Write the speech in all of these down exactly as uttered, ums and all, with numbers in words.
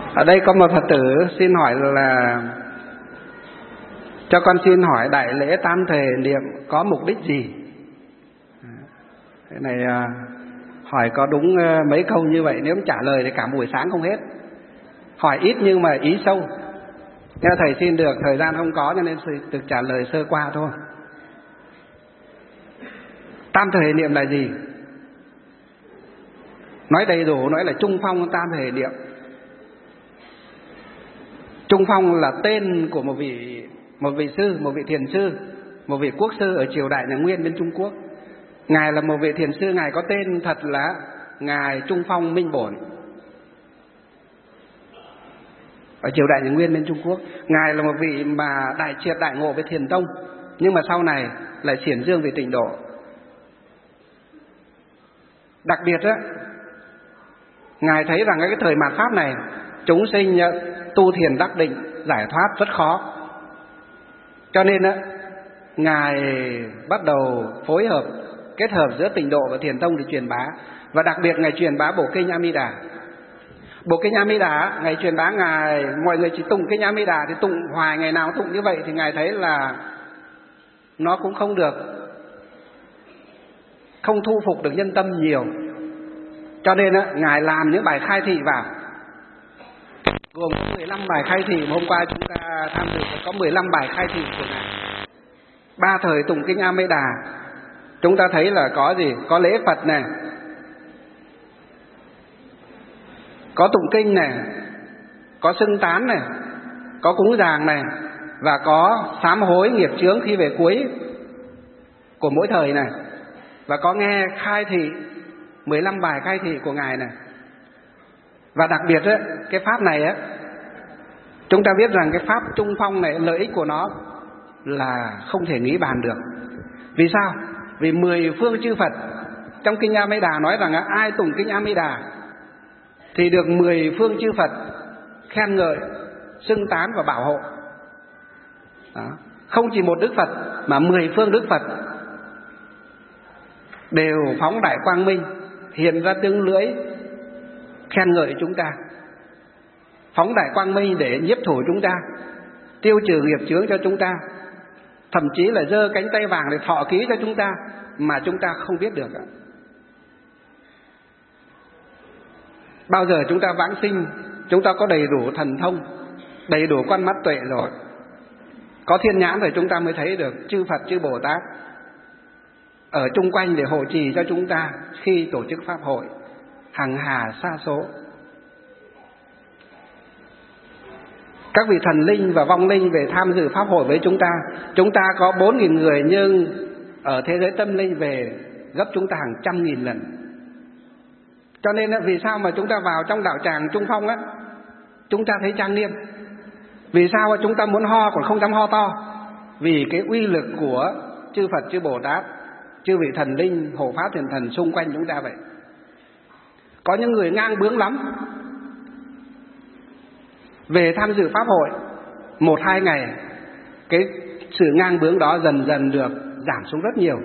Ở đây có một Phật tử xin hỏi là cho con xin hỏi đại lễ tam thể niệm có mục đích gì? Cái này hỏi có đúng mấy câu như vậy, nếu trả lời thì cả buổi sáng không hết. Hỏi ít nhưng mà ý sâu. Theo thầy xin được, thời gian không có cho nên được trả lời sơ qua thôi. Tam thể niệm là gì? Nói đầy đủ, nói là trung phong tam thể niệm. Trung phong là tên của một vị một vị sư, một vị thiền sư, một vị quốc sư ở triều đại nhà Nguyên bên Trung Quốc. Ngài là một vị thiền sư, ngài có tên thật là ngài Trung Phong Minh Bổn. Ở triều đại nhà Nguyên bên Trung Quốc, ngài là một vị mà đại triệt đại ngộ với thiền tông, nhưng mà sau này lại xiển dương về tịnh độ. Đặc biệt á, ngài thấy rằng cái thời mạt pháp này chúng sinh tu thiền đắc định giải thoát rất khó, cho nên á ngài bắt đầu phối hợp kết hợp giữa tịnh độ và thiền tông để truyền bá. Và đặc biệt ngài truyền bá bộ kinh A Di Đà. Bộ kinh A Di Đà ngài truyền bá, ngài mọi người chỉ tụng kinh A Di Đà thì tụng hoài, ngày nào tụng như vậy thì ngài thấy là nó cũng không được, không thu phục được nhân tâm nhiều. Cho nên á ngài làm những bài khai thị vào, gồm có mười lăm bài khai thị. Hôm qua chúng ta tham dự có mười lăm bài khai thị của ngài. Ba thời tụng kinh A Di Đà chúng ta thấy là có gì? Có lễ Phật này, có tụng kinh này, có xưng tán này, có cúng dường này, và có sám hối nghiệp chướng khi về cuối của mỗi thời này, và có nghe khai thị mười lăm bài khai thị của ngài này. Và đặc biệt ấy, cái pháp này ấy, chúng ta biết rằng cái pháp trung phong này lợi ích của nó là không thể nghĩ bàn được. Vì sao? Vì mười phương chư Phật trong kinh A Di Đà nói rằng ai tụng kinh A Di Đà thì được mười phương chư Phật khen ngợi, xưng tán và bảo hộ. Đó. Không chỉ một Đức Phật mà mười phương Đức Phật đều phóng đại quang minh, hiện ra tương lưỡi khen ngợi chúng ta, phóng đại quang minh để nhiếp thủ chúng ta, tiêu trừ nghiệp chướng cho chúng ta, thậm chí là giơ cánh tay vàng để thọ ký cho chúng ta mà chúng ta không biết được. Bao giờ chúng ta vãng sinh, chúng ta có đầy đủ thần thông, đầy đủ con mắt tuệ rồi, có thiên nhãn rồi, chúng ta mới thấy được chư Phật chư Bồ Tát ở chung quanh để hộ trì cho chúng ta khi tổ chức pháp hội hằng hà sa số. Các vị thần linh và vong linh về tham dự pháp hội với chúng ta. Chúng ta có bốn nghìn người, nhưng ở thế giới tâm linh về gấp chúng ta hàng trăm nghìn lần. Cho nên vì sao mà chúng ta vào trong đạo tràng Trung Phong á, chúng ta thấy trang nghiêm? Vì sao chúng ta muốn ho còn không dám ho to? Vì cái uy lực của chư Phật chư Bồ Tát, chư vị thần linh hộ pháp thiền thần xung quanh chúng ta vậy. Có những người ngang bướng lắm, về tham dự pháp hội một hai ngày, cái sự ngang bướng đó dần dần được giảm xuống rất nhiều.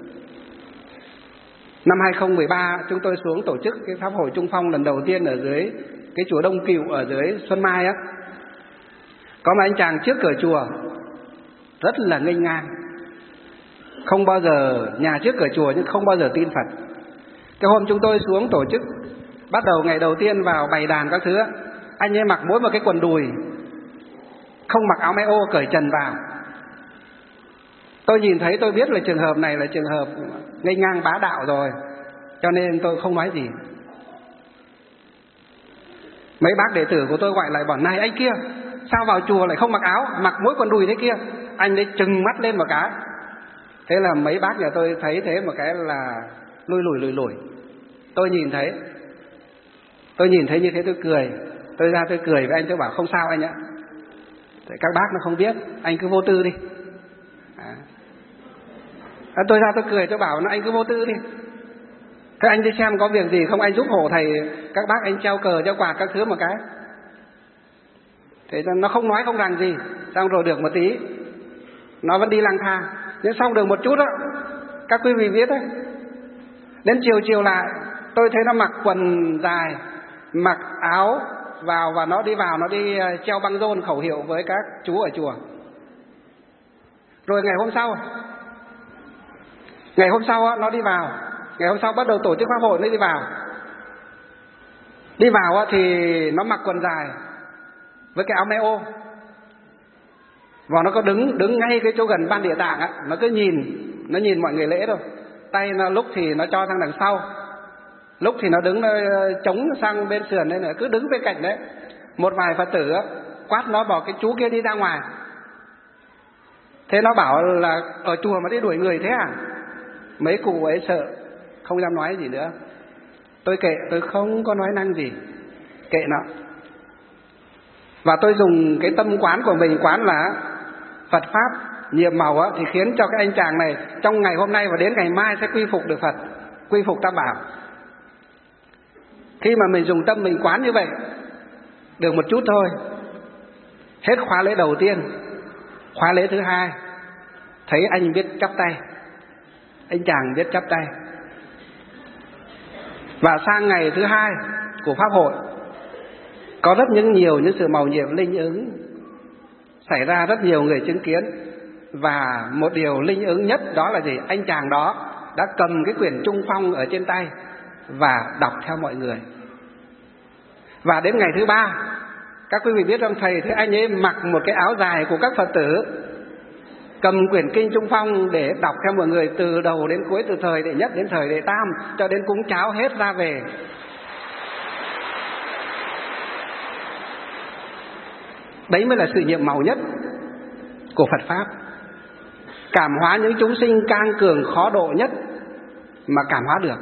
Năm hai không một ba chúng tôi xuống tổ chức cái pháp hội Trung Phong lần đầu tiên ở dưới cái chùa Đông Cựu ở dưới Xuân Mai á. Có một anh chàng trước cửa chùa rất là nghênh ngang, không bao giờ, nhà trước cửa chùa nhưng không bao giờ tin Phật. Cái hôm chúng tôi xuống tổ chức, bắt đầu ngày đầu tiên vào bày đàn các thứ, anh ấy mặc mỗi một cái quần đùi, không mặc áo may ô, cởi trần vào. Tôi nhìn thấy tôi biết là trường hợp này là trường hợp nghênh ngang bá đạo rồi, cho nên tôi không nói gì. Mấy bác đệ tử của tôi gọi lại bảo: này anh kia, sao vào chùa lại không mặc áo, mặc mỗi quần đùi thế kia? Anh ấy trừng mắt lên một cái. Thế là mấy bác nhà tôi thấy thế một cái là lùi lùi lùi lùi. Tôi nhìn thấy, tôi nhìn thấy như thế tôi cười. Tôi ra tôi cười với anh, tôi bảo không sao anh ạ, các bác nó không biết, anh cứ vô tư đi. À, tôi ra tôi cười, tôi bảo nó anh cứ vô tư đi. Thế anh đi xem có việc gì không, anh giúp hộ thầy, các bác anh treo cờ treo quạt các thứ một cái. Thế nó không nói không rằng gì. Xong rồi được một tí nó vẫn đi lang thang. Nhưng xong được một chút đó, các quý vị biết đấy, đến chiều chiều lại tôi thấy nó mặc quần dài, mặc áo vào và nó đi vào, nó đi treo băng rôn khẩu hiệu với các chú ở chùa. Rồi ngày hôm sau, ngày hôm sau á, nó đi vào, ngày hôm sau bắt đầu tổ chức pháp hội nó đi vào. Đi vào á, thì nó mặc quần dài với cái áo mê ô, và nó có đứng đứng ngay cái chỗ gần ban địa tạng á, nó cứ nhìn, nó nhìn mọi người lễ thôi. Tay nó lúc thì nó cho sang đằng sau, lúc thì nó đứng nó chống sang bên sườn đây nữa, cứ đứng bên cạnh đấy. Một vài Phật tử á, quát nó bảo cái chú kia đi ra ngoài. Thế nó bảo là ở chùa mà đi đuổi người thế à? Mấy cụ ấy sợ, không dám nói gì nữa. Tôi kệ, tôi không có nói năng gì, kệ nó. Và tôi dùng cái tâm quán của mình quán là Phật Pháp nhiệm màu á, thì khiến cho cái anh chàng này trong ngày hôm nay và đến ngày mai sẽ quy phục được Phật, quy phục Tam Bảo. Khi mà mình dùng tâm mình quán như vậy được một chút thôi, hết khóa lễ đầu tiên, khóa lễ thứ hai, thấy anh biết chắp tay, anh chàng biết chắp tay. Và sang ngày thứ hai của pháp hội, có rất những nhiều những sự mầu nhiệm linh ứng xảy ra, rất nhiều người chứng kiến. Và một điều linh ứng nhất đó là gì? Anh chàng đó đã cầm cái quyển Trung Phong ở trên tay và đọc theo mọi người. Và đến ngày thứ ba, các quý vị biết không, thầy thấy anh ấy mặc một cái áo dài của các Phật tử, cầm quyển kinh Trung Phong để đọc theo mọi người từ đầu đến cuối, từ thời đệ nhất đến thời đệ tam, cho đến cúng cháo hết ra về. Đấy mới là sự nhiệm màu nhất của Phật Pháp, cảm hóa những chúng sinh cang cường khó độ nhất mà cảm hóa được.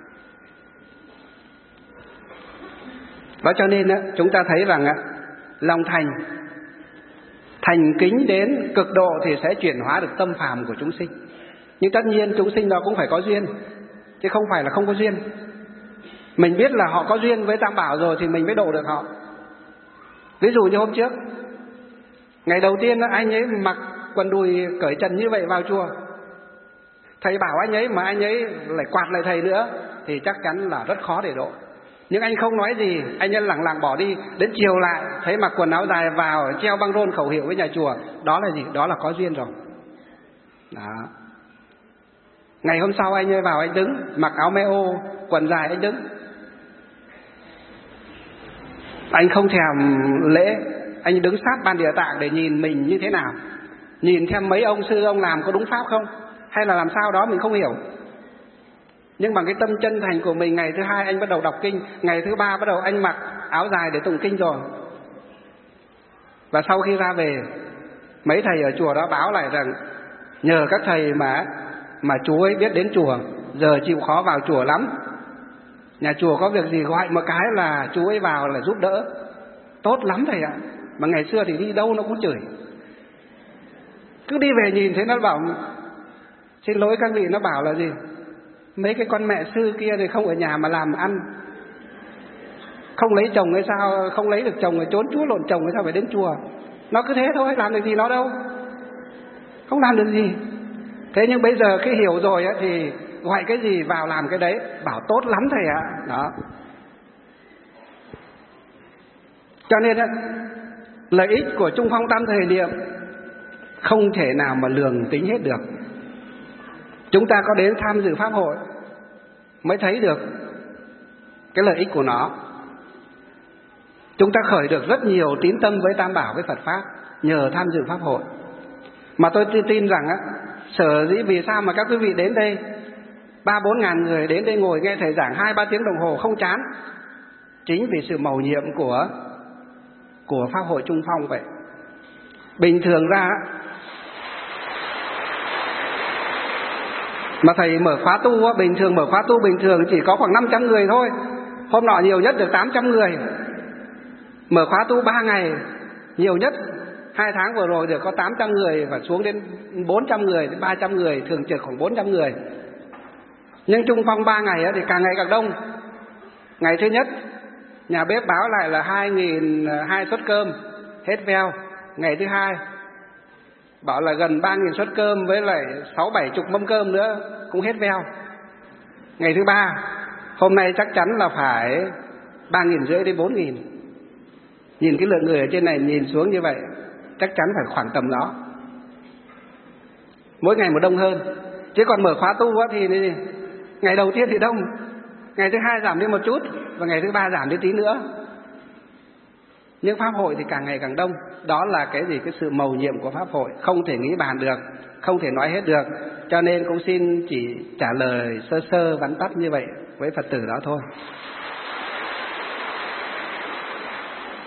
Đó cho nên chúng ta thấy rằng lòng thành, thành kính đến cực độ thì sẽ chuyển hóa được tâm phàm của chúng sinh. Nhưng tất nhiên chúng sinh đó cũng phải có duyên, chứ không phải là không có duyên. Mình biết là họ có duyên với Tam Bảo rồi thì mình mới độ được họ. Ví dụ như hôm trước, ngày đầu tiên anh ấy mặc quần đùi cởi trần như vậy vào chùa, thầy bảo anh ấy mà anh ấy lại quạt lại thầy nữa thì chắc chắn là rất khó để độ. Nhưng anh không nói gì, anh ấy lẳng lặng bỏ đi. Đến chiều lại thấy mặc quần áo dài vào treo băng rôn khẩu hiệu với nhà chùa. Đó là gì? Đó là có duyên rồi. Đó. Ngày hôm sau anh ấy vào anh đứng, mặc áo mê ô, quần dài anh đứng. Anh không thèm lễ, anh đứng sát ban địa tạng để nhìn mình như thế nào, nhìn xem mấy ông sư ông làm có đúng pháp không, hay là làm sao đó mình không hiểu. Nhưng bằng cái tâm chân thành của mình, ngày thứ hai anh bắt đầu đọc kinh, ngày thứ ba bắt đầu anh mặc áo dài để tụng kinh rồi. Và sau khi ra về, mấy thầy ở chùa đó báo lại rằng nhờ các thầy mà mà chú ấy biết đến chùa, giờ chịu khó vào chùa lắm. Nhà chùa có việc gì gọi một cái là chú ấy vào là giúp đỡ. Tốt lắm thầy ạ. Mà ngày xưa thì đi đâu nó cũng chửi. Cứ đi về nhìn thấy nó bảo xin lỗi các vị, nó bảo là gì? Mấy cái con mẹ sư kia thì không ở nhà mà làm ăn, không lấy chồng hay sao, không lấy được chồng rồi trốn chúa lộn chồng hay sao phải đến chùa. Nó cứ thế thôi, làm được gì nó đâu, không làm được gì. Thế nhưng bây giờ khi hiểu rồi á, thì gọi cái gì vào làm cái đấy, bảo tốt lắm thầy ạ. Đó. Cho nên á, lợi ích của Trung Phong Tam Thời Niệm không thể nào mà lường tính hết được. Chúng ta có đến tham dự pháp hội mới thấy được cái lợi ích của nó. Chúng ta khởi được rất nhiều tín tâm với Tam Bảo, với Phật Pháp nhờ tham dự pháp hội. Mà tôi tin rằng á, sở dĩ vì sao mà các quý vị đến đây ba bốn ngàn người đến đây ngồi nghe thầy giảng hai ba tiếng đồng hồ không chán, chính vì sự mầu nhiệm của của pháp hội Trung Phong vậy. Bình thường ra mà thầy mở khóa tu á, bình thường mở khóa tu bình thường chỉ có khoảng năm trăm người thôi. Hôm nọ nhiều nhất được tám trăm người. Mở khóa tu ba ngày nhiều nhất hai tháng vừa rồi được có tám trăm người, và xuống đến bốn trăm người đến ba trăm người, thường trực khoảng bốn trăm người. Nhưng Trung Phong ba ngày á thì càng ngày càng đông. Ngày thứ nhất nhà bếp báo lại là hai nghìn hai suất cơm hết veo. Ngày thứ hai bảo là gần ba nghìn suất cơm với lại sáu bảy chục mâm cơm nữa cũng hết veo. Ngày thứ ba hôm nay chắc chắn là phải ba nghìn rưỡi đến bốn nghìn. Nhìn cái lượng người ở trên này nhìn xuống như vậy, chắc chắn phải khoảng tầm đó. Mỗi ngày một đông hơn. Chứ còn mở khóa tu thì ngày đầu tiên thì đông, ngày thứ hai giảm đi một chút, và ngày thứ ba giảm đi tí nữa. Nhưng pháp hội thì càng ngày càng đông. Đó là cái gì? Cái sự mầu nhiệm của pháp hội, không thể nghĩ bàn được, không thể nói hết được. Cho nên cũng xin chỉ trả lời sơ sơ vắn tắt như vậy với Phật tử đó thôi.